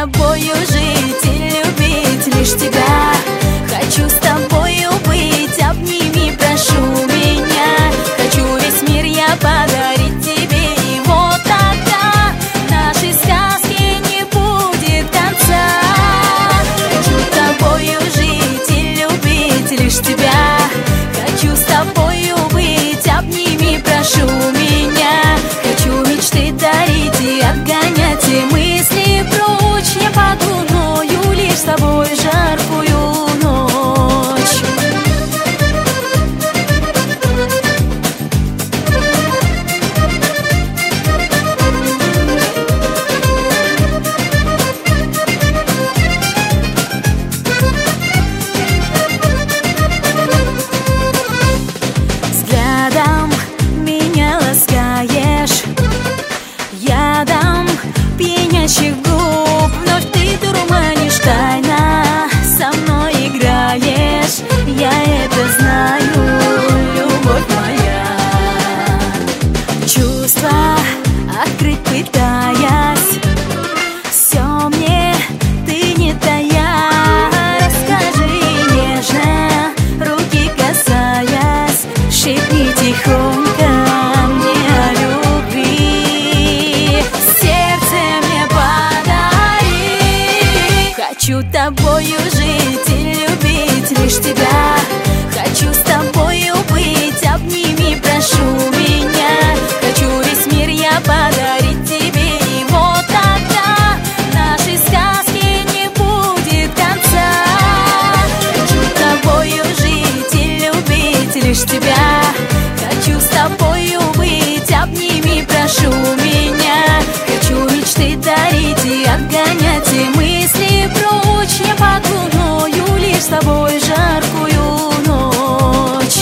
тобою жить и любить лишь тебя. Хочу с тобою быть, обними, прошу меня. Хочу весь мир я подарить тебе, и вот тогда нашей сказки не будет конца. Хочу с тобою жить и любить лишь тебя. Хочу с тобою быть, обними, прошу меня. Хочу мечты дарить и отгонять и мысли прочь. Я под луною лишь с тобой жаркую ночь. Взглядом меня ласкаешь, ядом пьянящих губ. Вновь ты дурманишь, тайно со мной играешь. Я это знаю, любовь моя. Чувства открыть пытаясь, все мне ты не тая. Расскажи нежно, руки касаясь, шепни тихонько мне о любви. Сердце мне подари. Хочу тобою жить и любить лишь тебя. Хочу с тобою быть, обними, прошу меня. Хочу весь мир я подарить тебе, и вот тогда нашей сказки не будет конца. Хочу с тобою жить и любить лишь тебя. Хочу с тобою быть, обними, прошу меня. Хочу мечты дарить и отгонять и мысли прочь. Я под луною лишь с тобой жаркую ночь.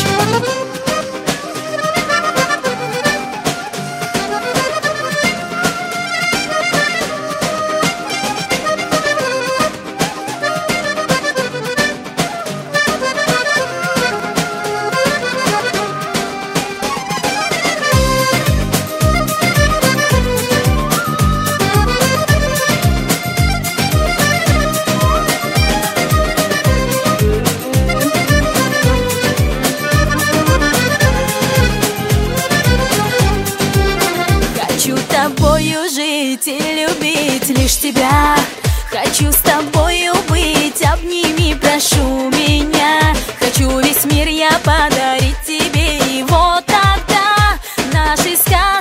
Хочу с тобою жить и любить лишь тебя. Хочу с тобою быть, обними, прошу меня. Хочу весь мир я подарить тебе, и вот тогда нашей сказки